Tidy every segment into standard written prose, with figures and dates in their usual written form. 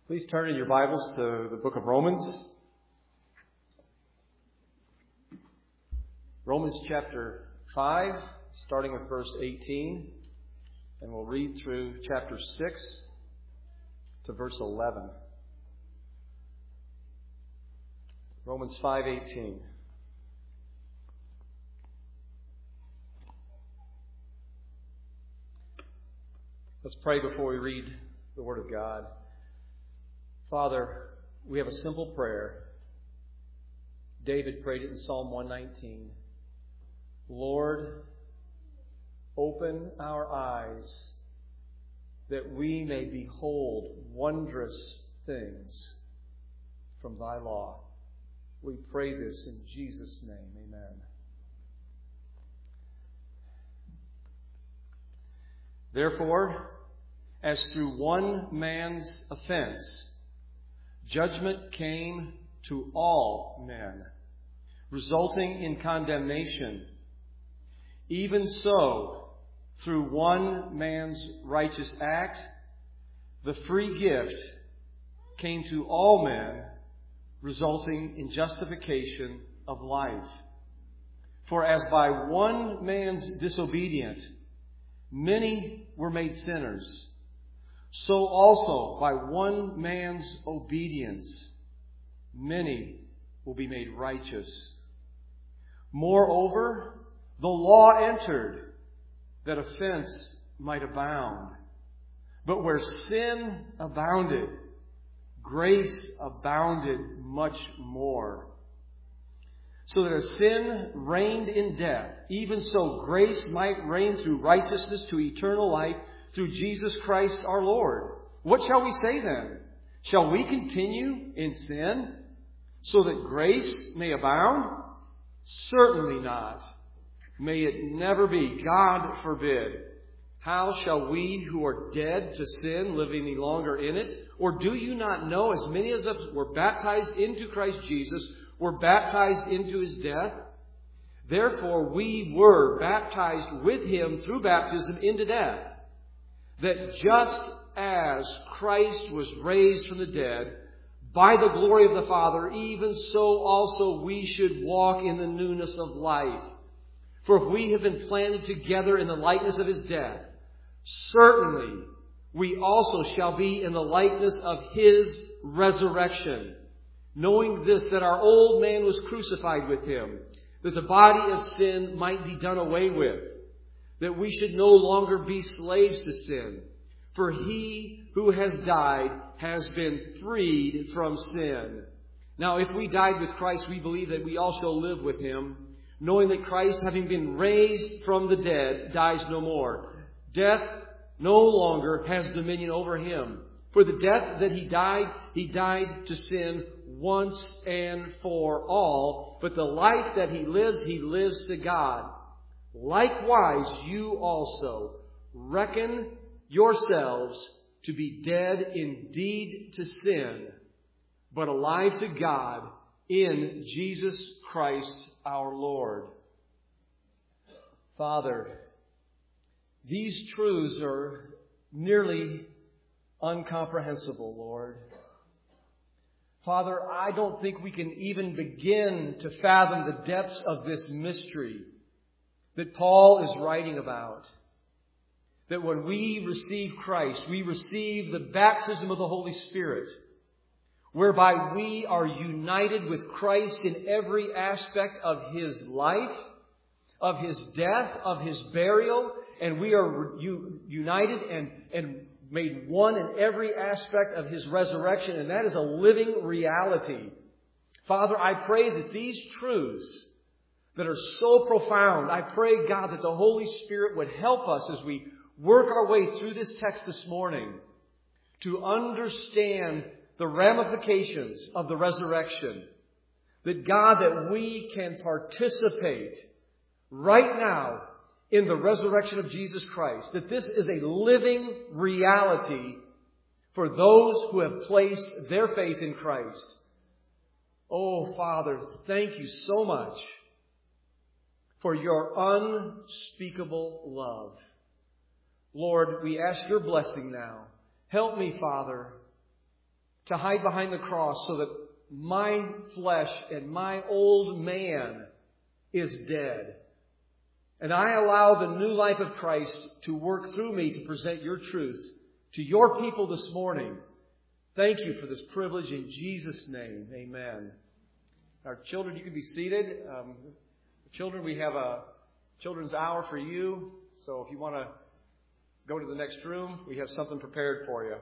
Please turn in your Bibles to the book of Romans. Romans chapter 5, starting with verse 18. And we'll read through chapter 6 to verse 11. Romans 5:18. Let's pray before we read the Word of God. Father, we have a simple prayer. David prayed it in Psalm 119. Lord, open our eyes that we may behold wondrous things from thy law. We pray this in Jesus' name. Amen. Therefore, as through one man's offense, judgment came to all men, resulting in condemnation. Even so, through one man's righteous act, the free gift came to all men, resulting in justification of life. For as by one man's disobedience, many were made sinners, so also by one man's obedience, many will be made righteous. Moreover, the law entered that offense might abound. But where sin abounded, grace abounded much more. So that as sin reigned in death, even so grace might reign through righteousness to eternal life through Jesus Christ our Lord. What shall we say then? Shall we continue in sin so that grace may abound? Certainly not. May it never be. God forbid. How shall we who are dead to sin live any longer in it? Or do you not know, as many as us were baptized into Christ Jesus, were baptized into His death? Therefore we were baptized with Him through baptism into death, that just as Christ was raised from the dead by the glory of the Father, even so also we should walk in the newness of life. For if we have been planted together in the likeness of His death, certainly we also shall be in the likeness of His resurrection. Knowing this, that our old man was crucified with Him, that the body of sin might be done away with, that we should no longer be slaves to sin. For He who has died has been freed from sin. Now, if we died with Christ, we believe that we also shall live with Him, knowing that Christ, having been raised from the dead, dies no more. Death no longer has dominion over Him. For the death that He died to sin once and for all. But the life that He lives to God. Likewise, you also reckon yourselves to be dead indeed to sin, but alive to God in Jesus Christ our Lord. Father, these truths are nearly incomprehensible, Lord. Father, I don't think we can even begin to fathom the depths of this mystery that Paul is writing about. That when we receive Christ, we receive the baptism of the Holy Spirit, whereby we are united with Christ in every aspect of His life, of His death, of His burial, and we are united and made one in every aspect of His resurrection, and that is a living reality. Father, I pray that these truths that are so profound, I pray, God, that the Holy Spirit would help us as we work our way through this text this morning to understand the ramifications of the resurrection. That, God, that we can participate right now in the resurrection of Jesus Christ. That this is a living reality for those who have placed their faith in Christ. Oh, Father, thank you so much for your unspeakable love. Lord, we ask your blessing now. Help me, Father, to hide behind the cross so that my flesh and my old man is dead. And I allow the new life of Christ to work through me to present your truth to your people this morning. Thank you for this privilege in Jesus' name. Amen. Our children, you can be seated. Children, we have a children's hour for you. So if you want to go to the next room, we have something prepared for you.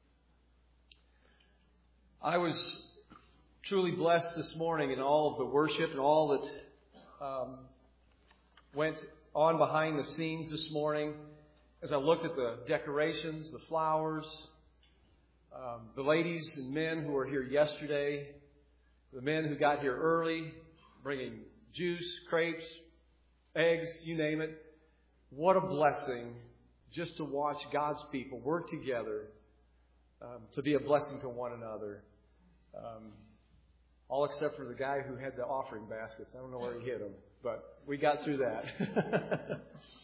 I was truly blessed this morning in all of the worship and all that went on behind the scenes this morning as I looked at the decorations, the flowers, the ladies and men who were here yesterday, the men who got here early, bringing juice, crepes, eggs, you name it. What a blessing just to watch God's people work together to be a blessing to one another. All except for the guy who had the offering baskets. I don't know where he hid them, but we got through that.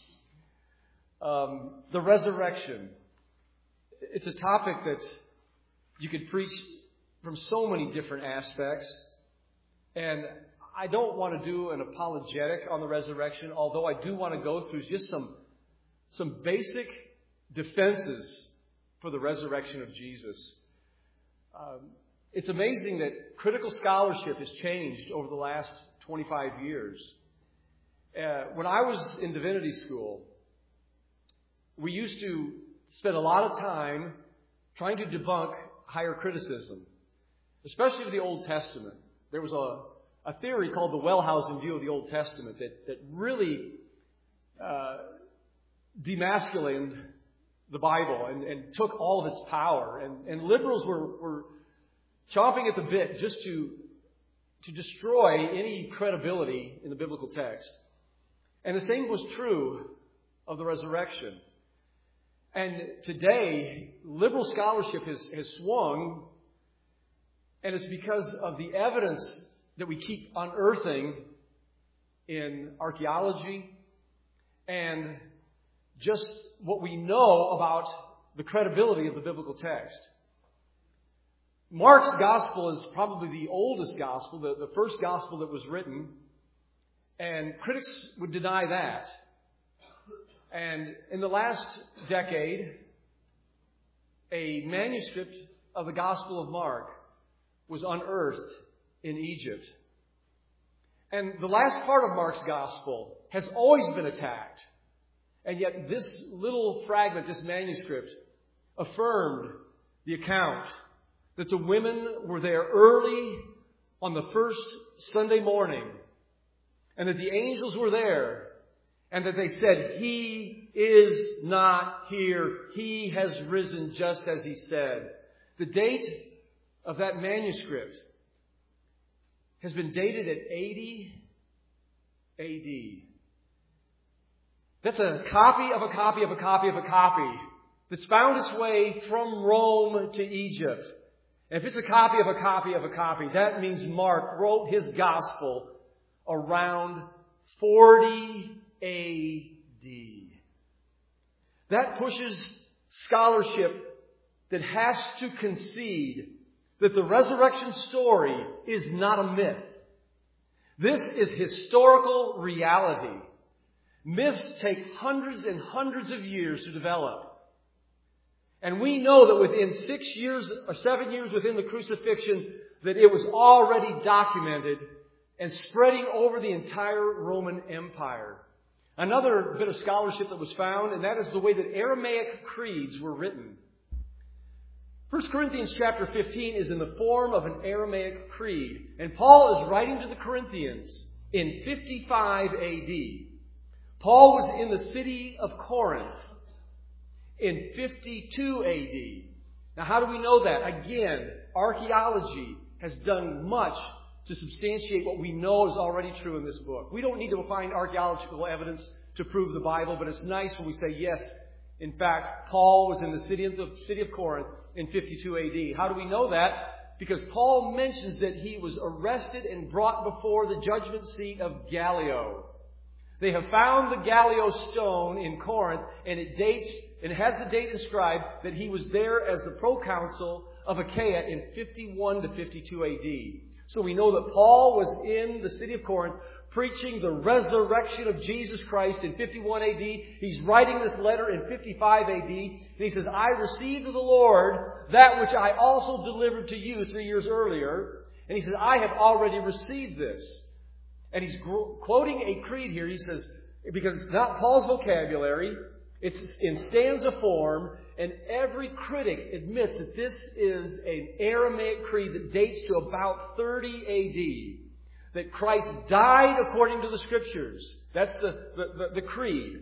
The resurrection. It's a topic that you could preach from so many different aspects. And I don't want to do an apologetic on the resurrection, although I do want to go through just some basic defenses for the resurrection of Jesus. It's amazing that critical scholarship has changed over the last 25 years. When I was in divinity school, we used to spend a lot of time trying to debunk higher criticism, especially of the Old Testament. There was a theory called the Wellhausen view of the Old Testament that really demasculined the Bible and took all of its power. And liberals were chomping at the bit just to destroy any credibility in the biblical text. And the same was true of the resurrection. And today, liberal scholarship has swung, and it's because of the evidence that we keep unearthing in archaeology and just what we know about the credibility of the biblical text. Mark's gospel is probably the oldest gospel, the first gospel that was written, and critics would deny that. And in the last decade, a manuscript of the Gospel of Mark was unearthed in Egypt. And the last part of Mark's gospel has always been attacked. And yet this little fragment, this manuscript, affirmed the account that the women were there early on the first Sunday morning, and that the angels were there, and that they said, "He is not here. He has risen just as he said." The date of that manuscript has been dated at 80 A.D. That's a copy of a copy of a copy of a copy that's found its way from Rome to Egypt. And if it's a copy of a copy of a copy, that means Mark wrote his gospel around 40 A.D. That pushes scholarship that has to concede that the resurrection story is not a myth. This is historical reality. Myths take hundreds and hundreds of years to develop. And we know that within 6 years or 7 years within the crucifixion, that it was already documented and spreading over the entire Roman Empire. Another bit of scholarship that was found, and that is the way that Aramaic creeds were written. 1 Corinthians chapter 15 is in the form of an Aramaic creed. And Paul is writing to the Corinthians in 55 A.D. Paul was in the city of Corinth in 52 A.D. Now, how do we know that? Again, archaeology has done much to substantiate what we know is already true in this book. We don't need to find archaeological evidence to prove the Bible, but it's nice when we say, yes, in fact, Paul was in the city of Corinth in 52 A.D. How do we know that? Because Paul mentions that he was arrested and brought before the judgment seat of Gallio. They have found the Gallio stone in Corinth, and it has the date inscribed that he was there as the proconsul of Achaia in 51 to 52 AD. So we know that Paul was in the city of Corinth preaching the resurrection of Jesus Christ in 51 AD. He's writing this letter in 55 AD. And he says, I received of the Lord that which I also delivered to you 3 years earlier. And he says, I have already received this. And he's quoting a creed here. He says, because it's not Paul's vocabulary, it's in stanza form, and every critic admits that this is an Aramaic creed that dates to about 30 AD. That Christ died according to the Scriptures. That's the creed.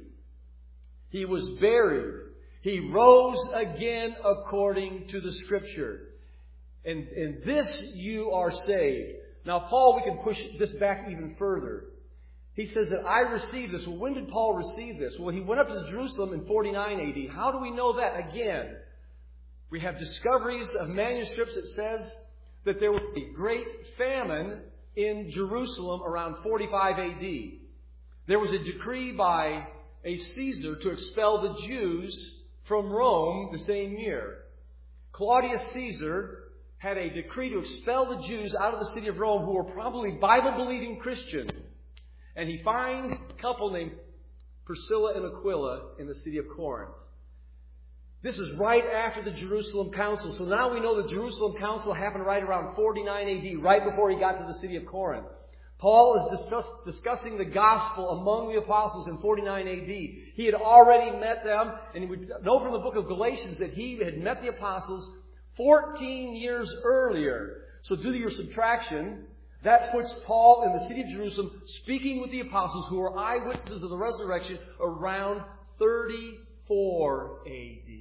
He was buried. He rose again according to the Scripture. And in this you are saved. Now, Paul, we can push this back even further. He says that I received this. Well, when did Paul receive this? Well, he went up to Jerusalem in 49 AD. How do we know that? Again, we have discoveries of manuscripts that says that there was a great famine in Jerusalem around 45 AD. There was a decree by a Caesar to expel the Jews from Rome the same year. Claudius Caesar had a decree to expel the Jews out of the city of Rome who were probably Bible-believing Christians. And he finds a couple named Priscilla and Aquila in the city of Corinth. This is right after the Jerusalem Council. So now we know the Jerusalem Council happened right around 49 AD, right before he got to the city of Corinth. Paul is discussing the gospel among the apostles in 49 AD. He had already met them, and we know from the book of Galatians that he had met the apostles 14 years earlier. So do your subtraction. That puts Paul in the city of Jerusalem speaking with the apostles who were eyewitnesses of the resurrection around 34 AD.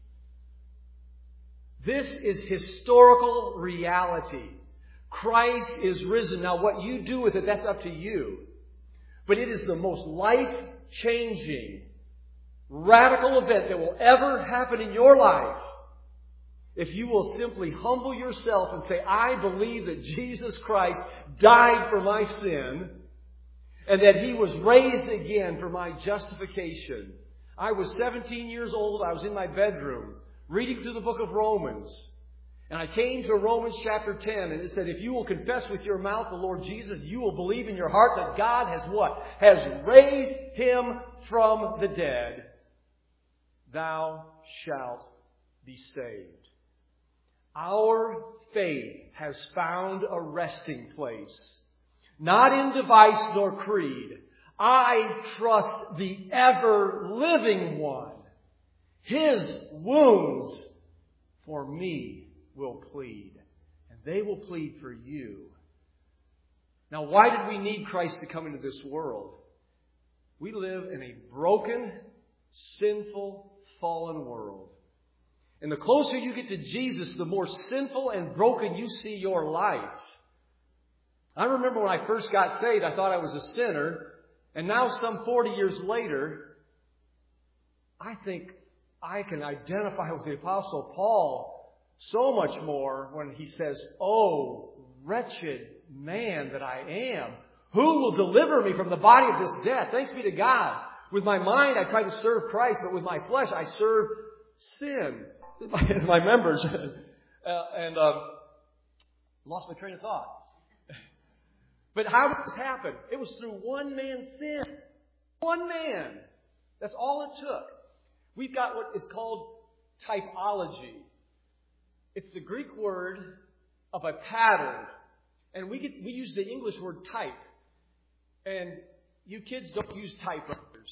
This is historical reality. Christ is risen. Now what you do with it, that's up to you. But it is the most life-changing, radical event that will ever happen in your life. If you will simply humble yourself and say, I believe that Jesus Christ died for my sin and that He was raised again for my justification. I was 17 years old. I was in my bedroom reading through the book of Romans. And I came to Romans chapter 10 and it said, if you will confess with your mouth the Lord Jesus, you will believe in your heart that God has what? Has raised Him from the dead. Thou shalt be saved. Our faith has found a resting place, not in device nor creed. I trust the ever-living one. His wounds for me will plead, and they will plead for you. Now, why did we need Christ to come into this world? We live in a broken, sinful, fallen world. And the closer you get to Jesus, the more sinful and broken you see your life. I remember when I first got saved, I thought I was a sinner. And now some 40 years later, I think I can identify with the Apostle Paul so much more when he says, oh, wretched man that I am, who will deliver me from the body of this death? Thanks be to God. With my mind, I try to serve Christ, but with my flesh, I serve sin. My members. Lost my train of thought. But how did this happen? It was through one man's sin. One man. That's all it took. We've got what is called typology. It's the Greek word of a pattern. And we use the English word type. And you kids don't use typewriters.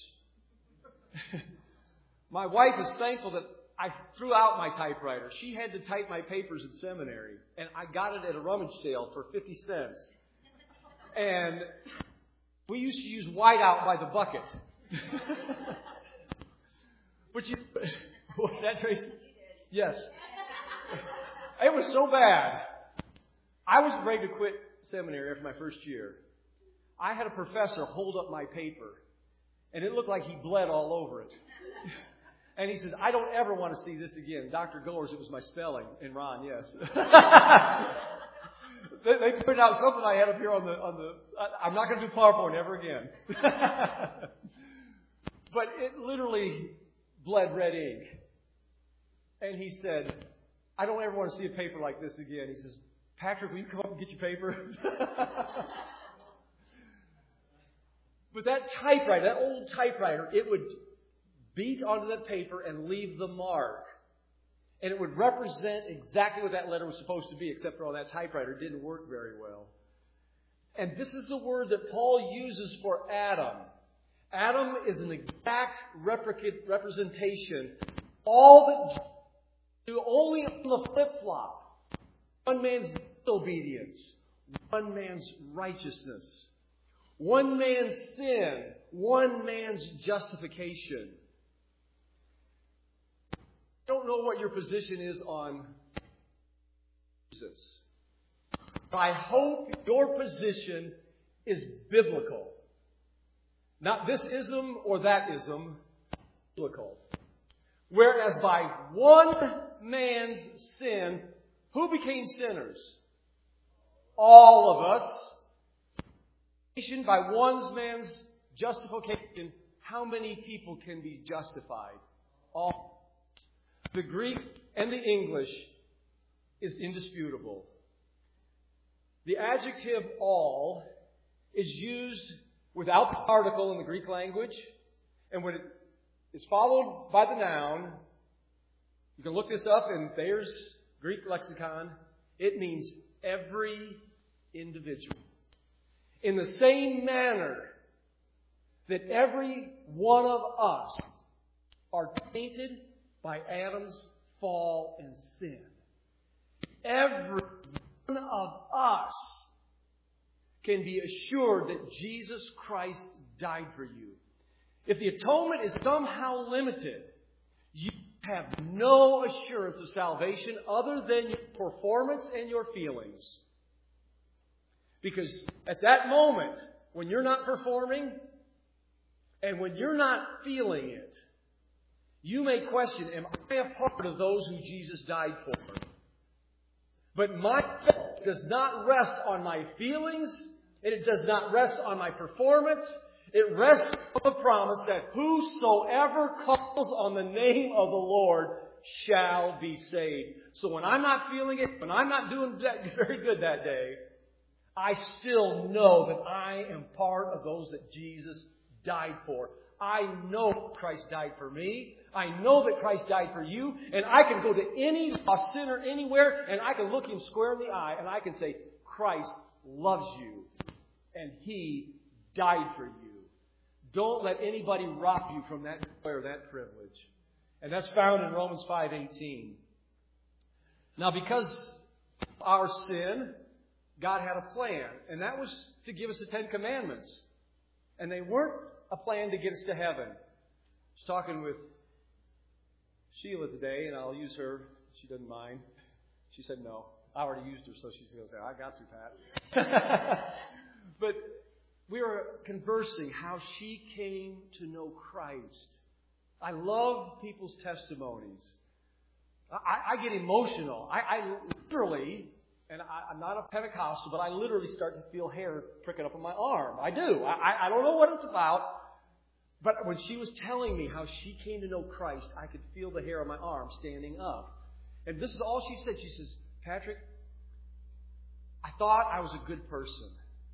My wife is thankful that I threw out my typewriter. She had to type my papers in seminary. And I got it at a rummage sale for 50 cents. And we used to use whiteout by the bucket. But what's that, Tracy? Yes. It was so bad. I was ready to quit seminary after my first year. I had a professor hold up my paper. And it looked like he bled all over it. And he said, I don't ever want to see this again. Dr. Goers, it was my spelling. And Ron, yes. They put out something I had up here on the. I'm not going to do PowerPoint ever again. But it literally bled red ink. And he said, I don't ever want to see a paper like this again. He says, Patrick, will you come up and get your paper? But that typewriter, that old typewriter, it would beat onto that paper and leave the mark. And it would represent exactly what that letter was supposed to be, except for on that typewriter, it didn't work very well. And this is the word that Paul uses for Adam. Adam is an exact representation. All that do only on the flip-flop. One man's disobedience, one man's righteousness. One man's sin, one man's justification. I don't know what your position is on Jesus. But I hope your position is biblical. Not this ism or that ism, biblical. Whereas by one man's sin, who became sinners? All of us. By one man's justification, how many people can be justified? All. The Greek and the English is indisputable. The adjective all is used without the article in the Greek language. And when it is followed by the noun, you can look this up in Thayer's Greek lexicon. It means every individual. In the same manner that every one of us are tainted by Adam's fall and sin. Every one of us can be assured that Jesus Christ died for you. If the atonement is somehow limited, you have no assurance of salvation other than your performance and your feelings. Because at that moment, when you're not performing and when you're not feeling it, you may question, am I a part of those who Jesus died for? But my faith does not rest on my feelings, and it does not rest on my performance. It rests on the promise that whosoever calls on the name of the Lord shall be saved. So when I'm not feeling it, when I'm not doing very good that day, I still know that I am part of those that Jesus died for. I know Christ died for me. I know that Christ died for you. And I can go to any sinner anywhere and I can look him square in the eye and I can say, Christ loves you. And He died for you. Don't let anybody rob you from that joy or that privilege. And that's found in Romans 5:18. Now, because of our sin, God had a plan, and that was to give us the Ten Commandments. And they weren't a plan to get us to heaven. I was talking with Sheila today, and I'll use her. She doesn't mind. She said no. I already used her, so she's going to say, I got you, Pat. But we were conversing how she came to know Christ. I love people's testimonies. I get emotional. I literally... And I'm not a Pentecostal, but I literally start to feel hair pricking up on my arm. I do. I don't know what it's about. But when she was telling me how she came to know Christ, I could feel the hair on my arm standing up. And this is all she said. She says, Patrick, I thought I was a good person.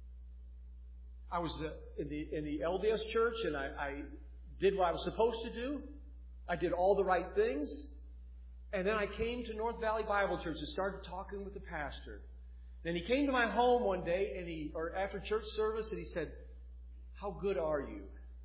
I was in the LDS church, and I did what I was supposed to do. I did all the right things. And then I came to North Valley Bible Church and started talking with the pastor. Then he came to my home one day, or after church service, and he said, how good are you?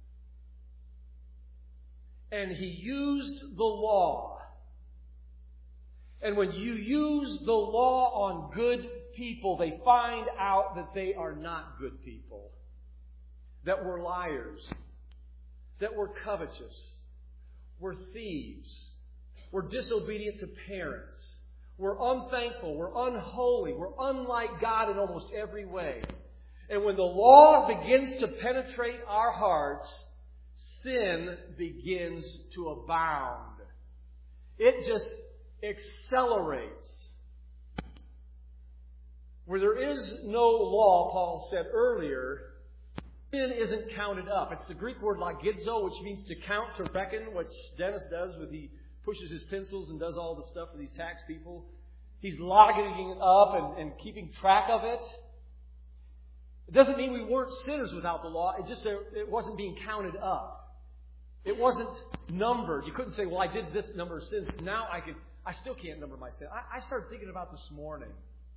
And he used the law. And when you use the law on good people, they find out that they are not good people. That we're liars. That we're covetous. We're thieves. We're disobedient to parents. We're unthankful. We're unholy. We're unlike God in almost every way. And when the law begins to penetrate our hearts, sin begins to abound. It just accelerates. Where there is no law, Paul said earlier, sin isn't counted up. It's the Greek word logizo, which means to count, to reckon, which Dennis does when he pushes his pencils and does all the stuff for these tax people. He's logging it up and keeping track of it. It doesn't mean we weren't sinners without the law. It just it wasn't being counted up. It wasn't numbered. You couldn't say, well, I did this number of sins. Now I still can't number my sins. I started thinking about this morning.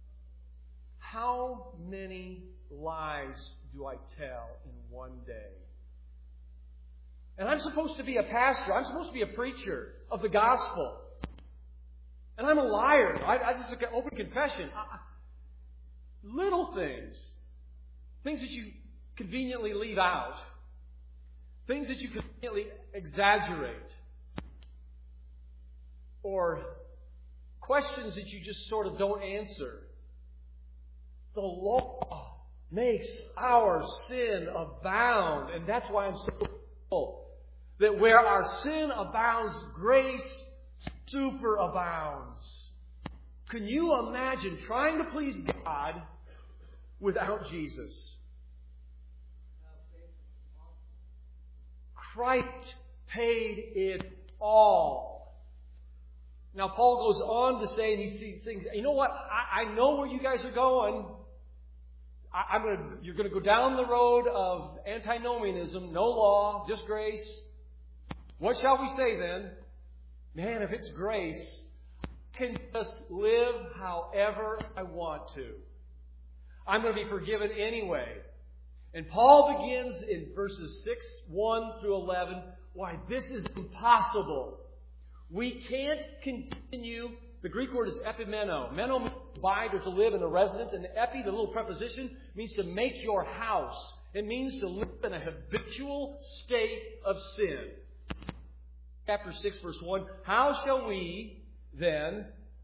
How many lies do I tell in one day? And I'm supposed to be a pastor. I'm supposed to be a preacher of the gospel. And I'm a liar. I just look at open confession. Little things. Things that you conveniently leave out. Things that you conveniently exaggerate. Or questions that you just sort of don't answer. The law makes our sin abound. And that's why I'm so grateful that where our sin abounds, grace superabounds. Can you imagine trying to please God without Jesus? Christ paid it all. Now, Paul goes on to say in these things, you know what? I know where you guys are going. You're going to go down the road of antinomianism, no law, just grace. What shall we say then? Man, if it's grace, I can just live however I want to. I'm going to be forgiven anyway. And Paul begins in verses 1 through 11, why this is impossible. We can't continue. The Greek word is epimeno. Meno means to abide or to live in a residence. And the epi, the little preposition, means to make your house. It means to live in a habitual state of sin. Chapter 6, verse 1. How shall we then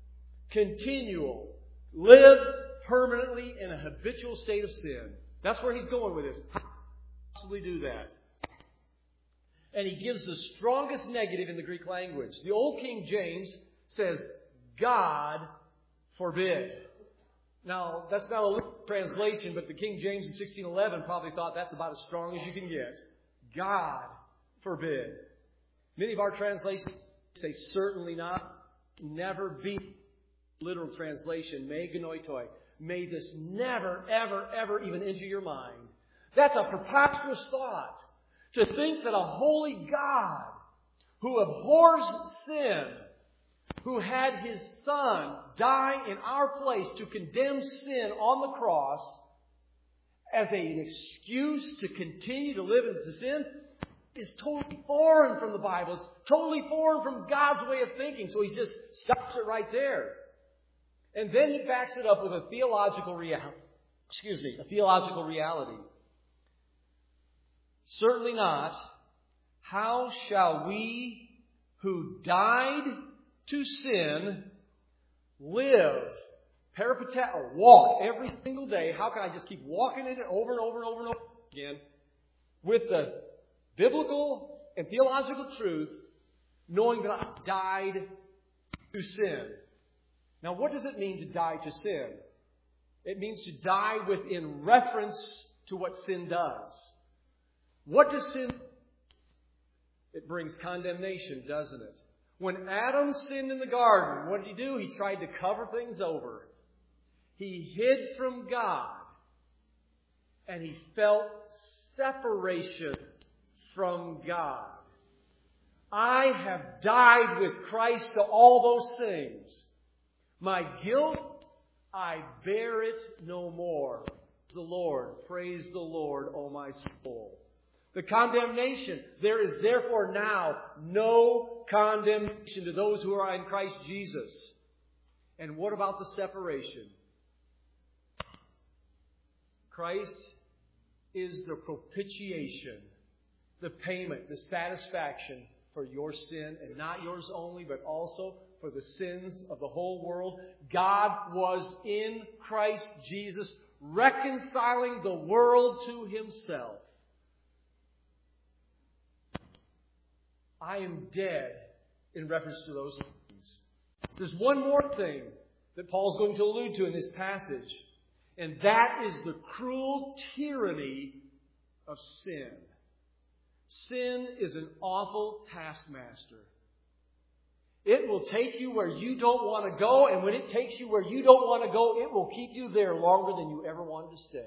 live permanently in a habitual state of sin? That's where he's going with this. How can we possibly do that? And he gives the strongest negative in the Greek language. The old King James says, God forbid. Now, that's not a literal translation, but the King James in 1611 probably thought that's about as strong as you can get. God forbid. Many of our translations say certainly not, never be. Literal translation, me genoitoi. May this never, ever, ever even enter your mind. That's a preposterous thought. To think that a holy God who abhors sin, who had His Son die in our place to condemn sin on the cross as an excuse to continue to live in sin, is totally foreign from the Bible. It's totally foreign from God's way of thinking. So He just stops it right there. And then He backs it up with a theological reality. Certainly not. How shall we who died to sin live, peripateo, or walk every single day? How can I just keep walking in it over and over and over and over again with the biblical and theological truth, knowing that I died to sin? Now, what does it mean to die to sin? It means to die within reference to what sin does. What does sin do? It brings condemnation, doesn't it? When Adam sinned in the garden, what did he do? He tried to cover things over. He hid from God. And he felt separation from God. I have died with Christ to all those things. My guilt, I bear it no more. Praise the Lord, O my soul. The condemnation, there is therefore now no condemnation to those who are in Christ Jesus. And what about the separation? Christ is the propitiation, the payment, the satisfaction for your sin, and not yours only, but also for the sins of the whole world. God was in Christ Jesus, reconciling the world to Himself. I am dead in reference to those things. There's one more thing that Paul's going to allude to in this passage. And that is the cruel tyranny of sin. Sin is an awful taskmaster. It will take you where you don't want to go, and when it takes you where you don't want to go, it will keep you there longer than you ever wanted to stay.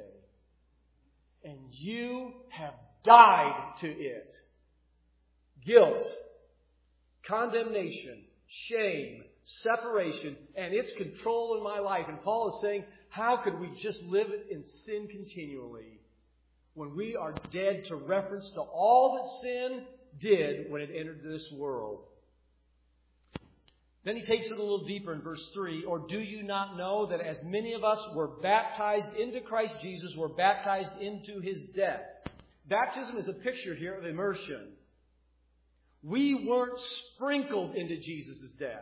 And you have died to it. Guilt, condemnation, shame, separation, and its control in my life. And Paul is saying, how could we just live in sin continually when we are dead to reference to all that sin did when it entered this world? Then he takes it a little deeper in verse 3. Or do you not know that as many of us were baptized into Christ Jesus, were baptized into His death? Baptism is a picture here of immersion. We weren't sprinkled into Jesus' death.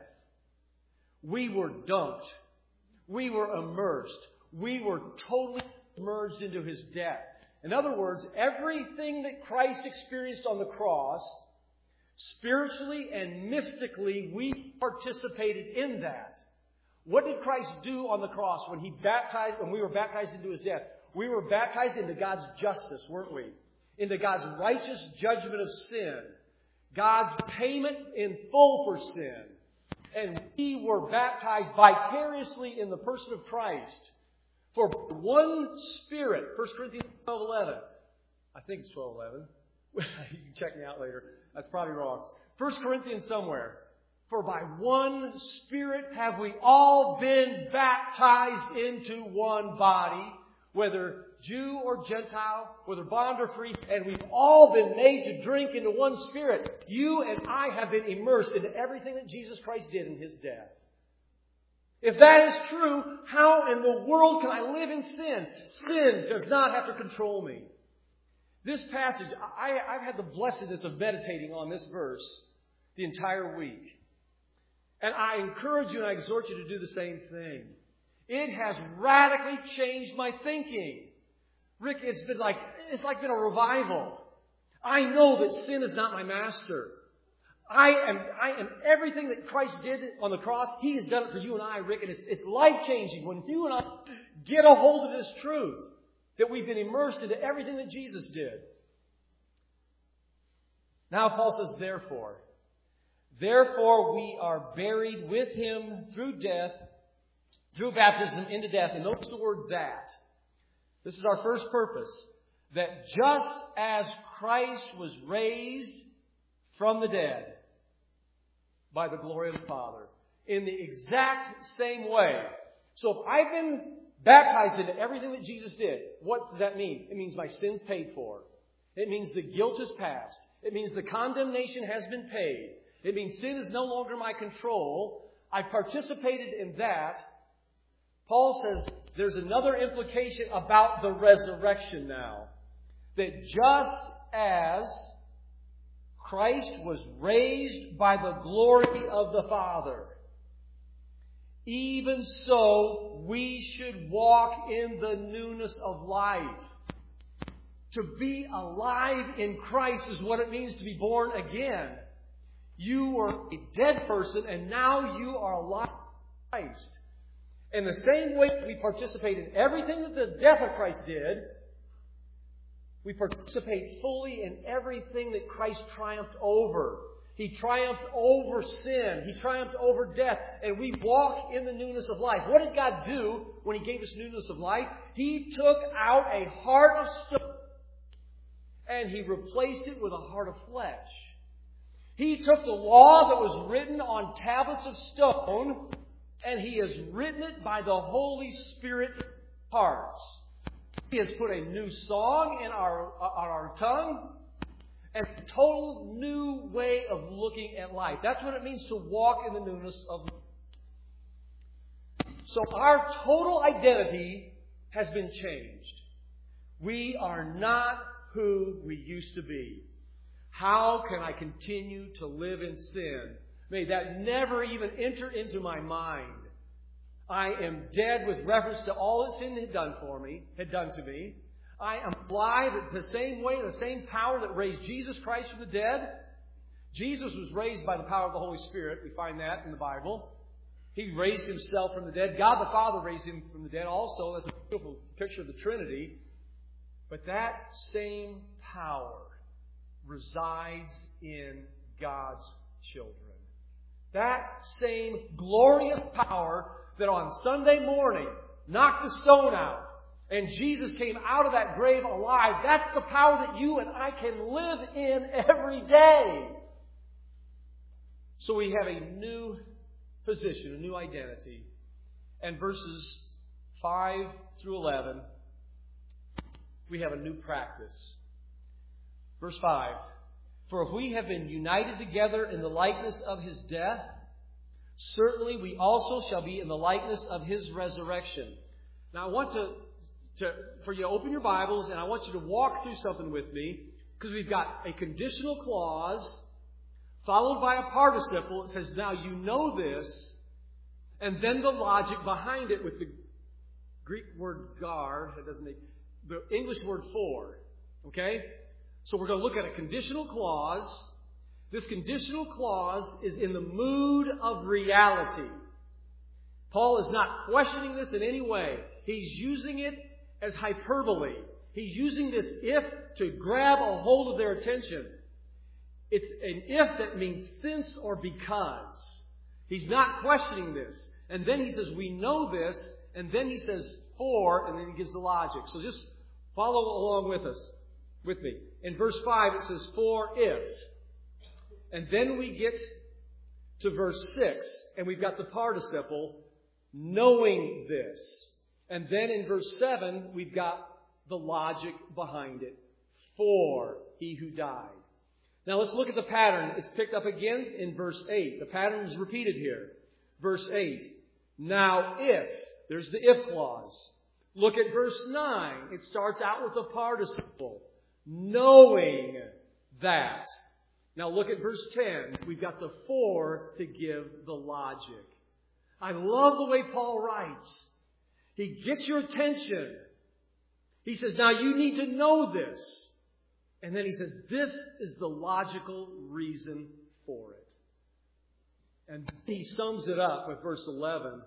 We were dunked. We were immersed. We were totally merged into His death. In other words, everything that Christ experienced on the cross, spiritually and mystically, we participated in that. What did Christ do on the cross when we were baptized into His death? We were baptized into God's justice, weren't we? Into God's righteous judgment of sin. God's payment in full for sin. And we were baptized vicariously in the person of Christ. For one Spirit, 1 Corinthians 12:11. I think it's 12:11. You can check me out later. That's probably wrong. 1 Corinthians somewhere. For by one Spirit have we all been baptized into one body, whether Jew or Gentile, whether bond or free, and we've all been made to drink into one Spirit. You and I have been immersed into everything that Jesus Christ did in His death. If that is true, how in the world can I live in sin? Sin does not have to control me. This passage, I've had the blessedness of meditating on this verse the entire week. And I encourage you and I exhort you to do the same thing. It has radically changed my thinking. Rick, it's been a revival. I know that sin is not my master. I am everything that Christ did on the cross. He has done it for you and I, Rick, and it's life-changing when you and I get a hold of this truth that we've been immersed into everything that Jesus did. Now Paul says, therefore we are buried with Him through baptism into death. And notice the word that. This is our first purpose. That just as Christ was raised from the dead by the glory of the Father, in the exact same way. So if I've been baptized into everything that Jesus did, what does that mean? It means my sin's paid for. It means the guilt is past. It means the condemnation has been paid. It means sin is no longer my control. I participated in that. Paul says there's another implication about the resurrection now. That just as Christ was raised by the glory of the Father, even so we should walk in the newness of life. To be alive in Christ is what it means to be born again. You were a dead person and now you are alive in Christ. In the same way that we participate in everything that the death of Christ did, we participate fully in everything that Christ triumphed over. He triumphed over sin. He triumphed over death. And we walk in the newness of life. What did God do when He gave us newness of life? He took out a heart of stone and He replaced it with a heart of flesh. He took the law that was written on tablets of stone and He has written it by the Holy Spirit hearts. He has put a new song on our tongue and a total new way of looking at life. That's what it means to walk in the newness of life. So our total identity has been changed. We are not who we used to be. How can I continue to live in sin? May that never even enter into my mind. I am dead with reference to all that sin had done to me. I am alive the same way, the same power that raised Jesus Christ from the dead. Jesus was raised by the power of the Holy Spirit. We find that in the Bible. He raised Himself from the dead. God the Father raised Him from the dead also. That's a beautiful picture of the Trinity. But that same power resides in God's children. That same glorious power that on Sunday morning knocked the stone out and Jesus came out of that grave alive, that's the power that you and I can live in every day. So we have a new position, a new identity. And verses 5 through 11, we have a new practice. Verse 5, for if we have been united together in the likeness of His death, certainly we also shall be in the likeness of His resurrection. Now I want for you to open your Bibles, and I want you to walk through something with me, because we've got a conditional clause followed by a participle. It says, now you know this, and then the logic behind it with the Greek word gar, the English word for. Okay? So we're going to look at a conditional clause. This conditional clause is in the mood of reality. Paul is not questioning this in any way. He's using it as hyperbole. He's using this if to grab a hold of their attention. It's an if that means since or because. He's not questioning this. And then he says, we know this. And then he says, for, and then he gives the logic. So just follow along with me. In verse 5 it says, for if. And then we get to verse 6, and we've got the participle, knowing this. And then in verse 7, we've got the logic behind it. For He who died. Now let's look at the pattern. It's picked up again in verse 8. The pattern is repeated here. Verse 8. Now if. There's the if clause. Look at verse 9. It starts out with the participle. Knowing that. Now look at verse 10. We've got the for to give the logic. I love the way Paul writes. He gets your attention. He says, now you need to know this. And then he says, this is the logical reason for it. And he sums it up with verse 11.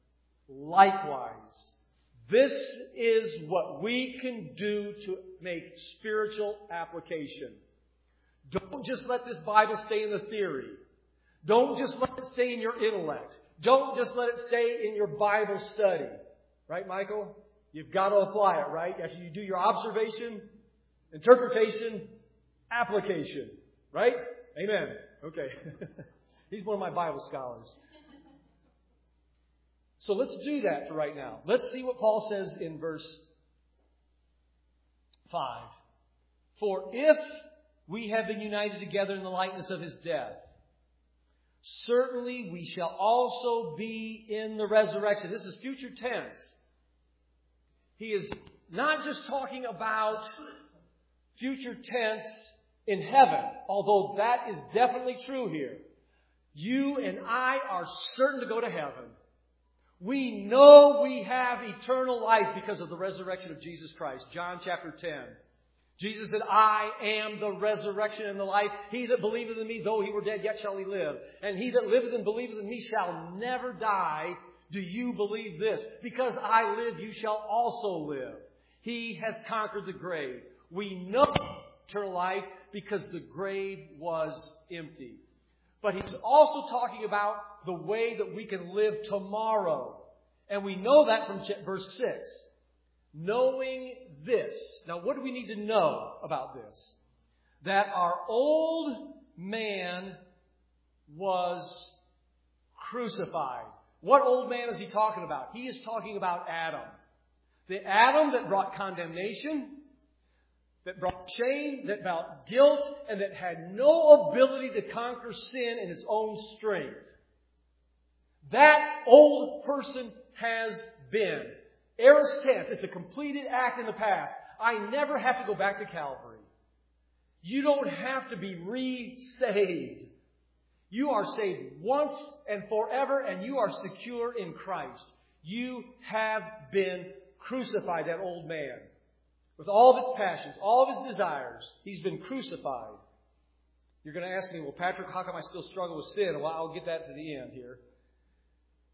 Likewise, this is what we can do to make spiritual application. Don't just let this Bible stay in the theory. Don't just let it stay in your intellect. Don't just let it stay in your Bible study. Right, Michael? You've got to apply it, right? After you do your observation, interpretation, application. Right? Amen. Okay. He's one of my Bible scholars. So let's do that for right now. Let's see what Paul says in verse 5. For if we have been united together in the likeness of His death, certainly we shall also be in the resurrection. This is future tense. He is not just talking about future tense in heaven, although that is definitely true here. You and I are certain to go to heaven. We know we have eternal life because of the resurrection of Jesus Christ. John chapter 10. Jesus said, I am the resurrection and the life. He that believeth in me, though he were dead, yet shall he live. And he that liveth and believeth in me shall never die. Do you believe this? Because I live, you shall also live. He has conquered the grave. We know eternal life because the grave was empty. But he's also talking about the way that we can live tomorrow. And we know that from verse 6. Knowing this. Now, what do we need to know about this? That our old man was crucified. What old man is he talking about? He is talking about Adam. The Adam that brought condemnation, that brought shame, that brought guilt, and that had no ability to conquer sin in his own strength. That old person has been. Aorist tense, it's a completed act in the past. I never have to go back to Calvary. You don't have to be re-saved. You are saved once and forever, and you are secure in Christ. You have been crucified, that old man. With all of its passions, all of his desires, he's been crucified. You're going to ask me, well, Patrick, how come I still struggle with sin? Well, I'll get that to the end here.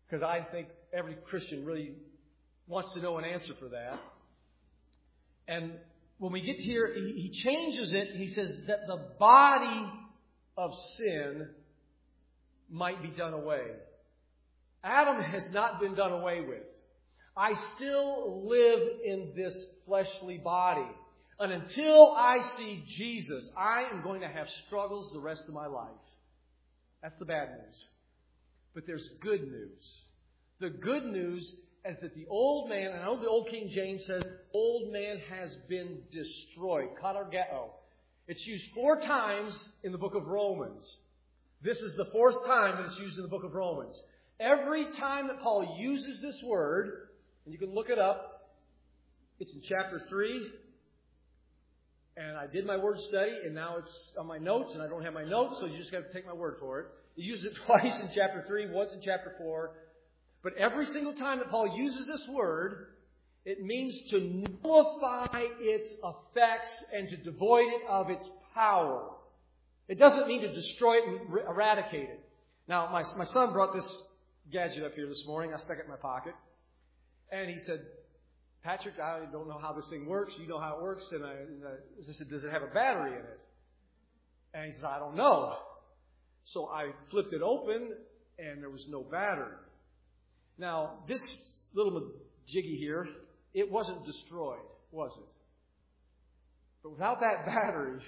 because I think every Christian really wants to know an answer for that. And when we get here, he changes it. He says that the body of sin might be done away. Adam has not been done away with. I still live in this fleshly body. And until I see Jesus, I am going to have struggles the rest of my life. That's the bad news. But there's good news. The good news is that the old man, and I know the old King James says, old man has been destroyed. Katargeo. It's used 4 times in the book of Romans. This is the 4th time that it's used in the book of Romans. Every time that Paul uses this word, and you can look it up, it's in chapter 3. And I did my word study, and now it's on my notes, and I don't have my notes, so you just have to take my word for it. He uses it twice in chapter 3, once in chapter 4. But every single time that Paul uses this word, it means to nullify its effects and to devoid it of its power. It doesn't mean to destroy it and eradicate it. Now, my son brought this gadget up here this morning. I stuck it in my pocket. And he said, Patrick, I don't know how this thing works. You know how it works. And I said, does it have a battery in it? And he said, I don't know. So I flipped it open, and there was no battery. Now, this little jiggy here, it wasn't destroyed, was it? But without that battery,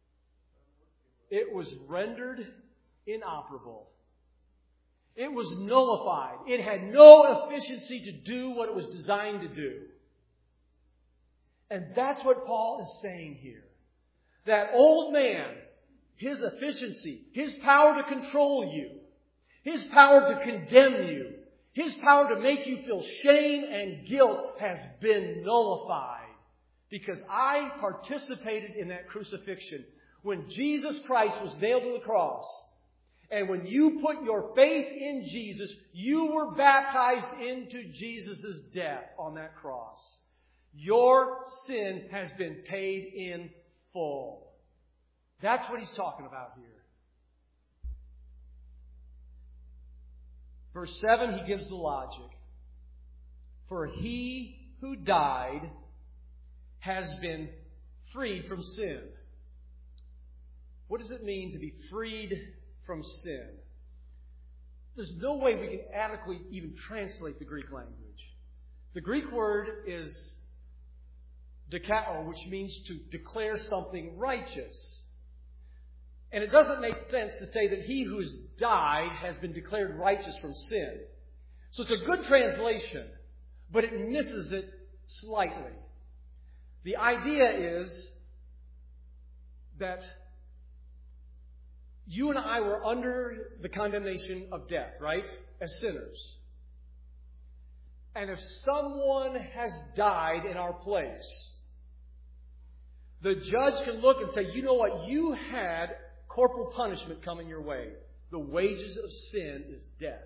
it was rendered inoperable. It was nullified. It had no efficiency to do what it was designed to do. And that's what Paul is saying here. That old man, his efficiency, his power to control you, his power to condemn you, his power to make you feel shame and guilt has been nullified. Because I participated in that crucifixion. When Jesus Christ was nailed to the cross, and when you put your faith in Jesus, you were baptized into Jesus' death on that cross. Your sin has been paid in full. That's what he's talking about here. Verse 7, he gives the logic. For he who died has been freed from sin. What does it mean to be freed from sin? There's no way we can adequately even translate the Greek language. The Greek word is dikao, which means to declare something righteous. And it doesn't make sense to say that he who has died has been declared righteous from sin. So it's a good translation, but it misses it slightly. The idea is that you and I were under the condemnation of death, right? As sinners. And if someone has died in our place, the judge can look and say, you know what? You had corporal punishment coming your way. The wages of sin is death.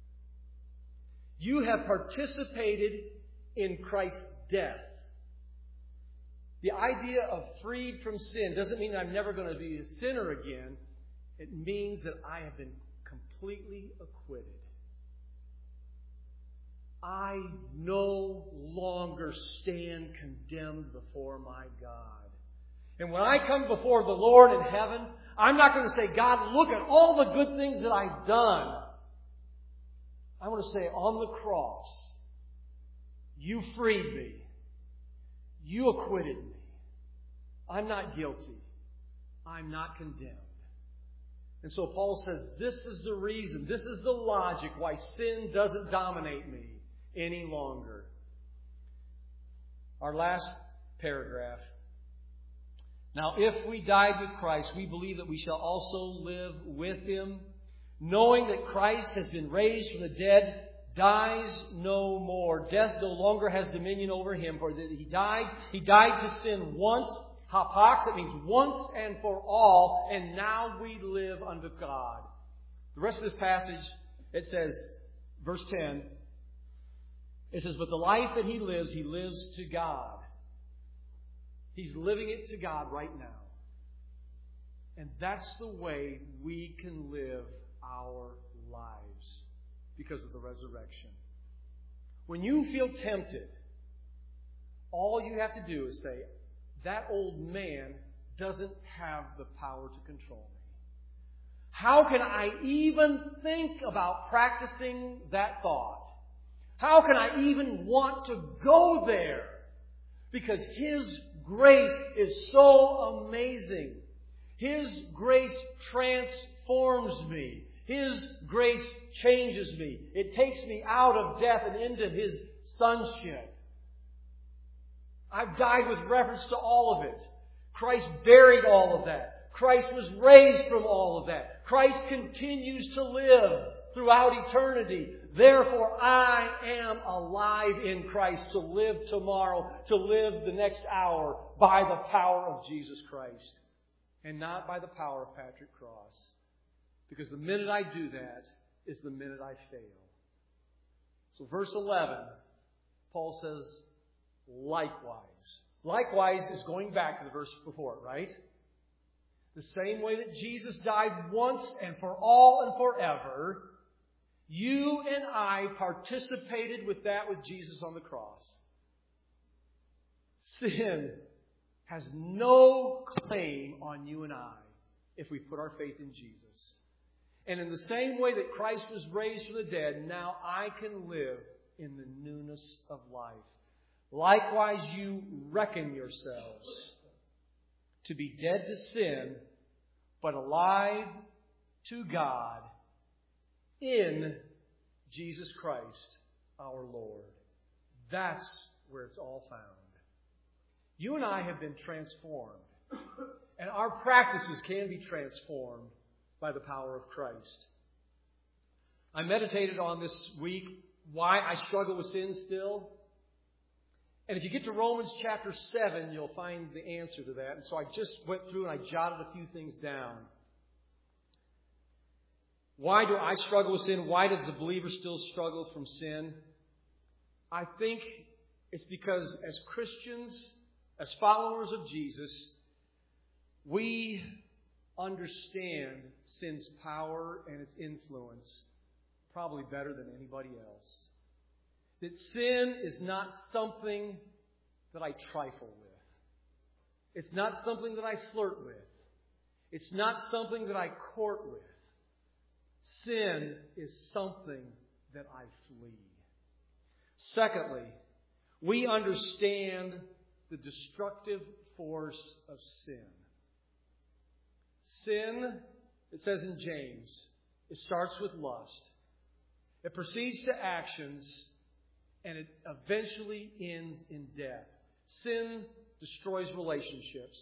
You have participated in Christ's death. The idea of freed from sin doesn't mean I'm never going to be a sinner again. It means that I have been completely acquitted. I no longer stand condemned before my God. And when I come before the Lord in heaven, I'm not going to say, God, look at all the good things that I've done. I want to say, on the cross, you freed me. You acquitted me. I'm not guilty. I'm not condemned. And so Paul says, this is the reason, this is the logic why sin doesn't dominate me any longer. Our last paragraph. Now, if we died with Christ, we believe that we shall also live with Him, knowing that Christ has been raised from the dead, dies no more. Death no longer has dominion over Him, for that He died to sin once, hapax, it means once and for all, and now we live unto God. The rest of this passage, it says, verse 10, it says, but the life that he lives to God. He's living it to God right now. And that's the way we can live our lives. because of the resurrection. When you feel tempted, all you have to do is say, that old man doesn't have the power to control me. How can I even think about practicing that thought? How can I even want to go there? Because His grace is so amazing. His grace transforms me. His grace changes me. It takes me out of death and into His sonship. I've died with reference to all of it. Christ buried all of that. Christ was raised from all of that. Christ continues to live throughout eternity. Therefore, I am alive in Christ to live tomorrow, to live the next hour by the power of Jesus Christ and not by the power of Patrick Cross. Because the minute I do that is the minute I fail. So verse 11, Paul says, likewise. Likewise is going back to the verse before, right? The same way that Jesus died once and for all and forever, you and I participated with that with Jesus on the cross. Sin has no claim on you and I if we put our faith in Jesus. And in the same way that Christ was raised from the dead, now I can live in the newness of life. Likewise, you reckon yourselves to be dead to sin, but alive to God in Jesus Christ our Lord. That's where it's all found. You and I have been transformed, and our practices can be transformed by the power of Christ. I meditated on this week why I struggle with sin still. And if you get to Romans chapter 7, you'll find the answer to that. And so I just went through and I jotted a few things down. Why do I struggle with sin? Why does the believer still struggle from sin? I think it's because as Christians, as followers of Jesus, we understand sin's power and its influence probably better than anybody else. That sin is not something that I trifle with. It's not something that I flirt with. It's not something that I court with. Sin is something that I flee. Secondly, we understand the destructive force of sin. Sin, it says in James, it starts with lust. It proceeds to actions, and it eventually ends in death. Sin destroys relationships.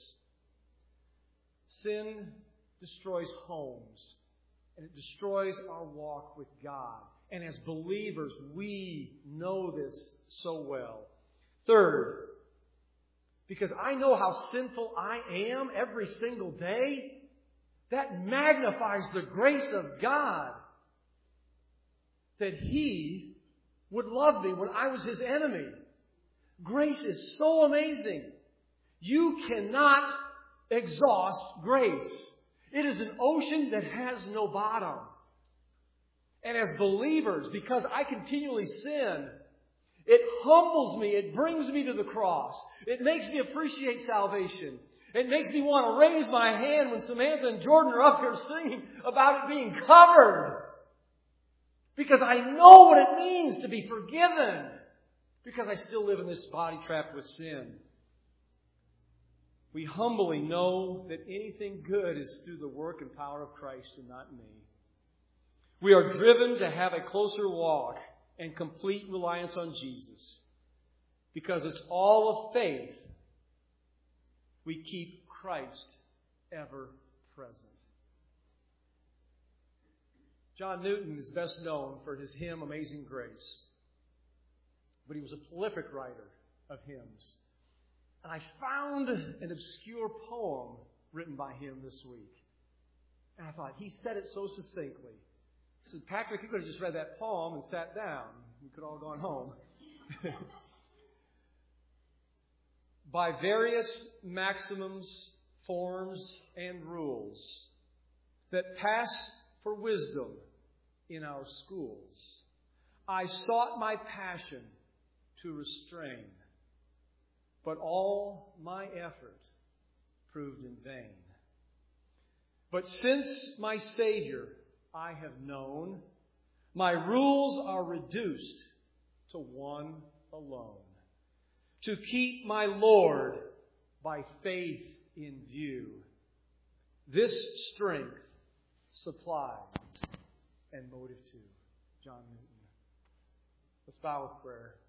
Sin destroys homes. And it destroys our walk with God. And as believers, we know this so well. Third, because I know how sinful I am every single day, that magnifies the grace of God. That He would love me when I was His enemy. Grace is so amazing. You cannot exhaust grace. It is an ocean that has no bottom. And as believers, because I continually sin, it humbles me. It brings me to the cross. It makes me appreciate salvation. It makes me want to raise my hand when Samantha and Jordan are up here singing about it being covered. Because I know what it means to be forgiven. Because I still live in this body trapped with sin. We humbly know that anything good is through the work and power of Christ and not me. We are driven to have a closer walk and complete reliance on Jesus. Because it's all of faith, we keep Christ ever present. John Newton is best known for his hymn, Amazing Grace. But he was a prolific writer of hymns. And I found an obscure poem written by him this week. And I thought, he said it so succinctly. He said, Patrick, you could have just read that poem and sat down. We could all gone home. By various maxims, forms, and rules that pass for wisdom in our schools, I sought my passion to restrain, but all my effort proved in vain. But since my Savior I have known, my rules are reduced to one alone: to keep my Lord by faith in view. This strength supplies and motive too. John Newton. Let's bow with prayer.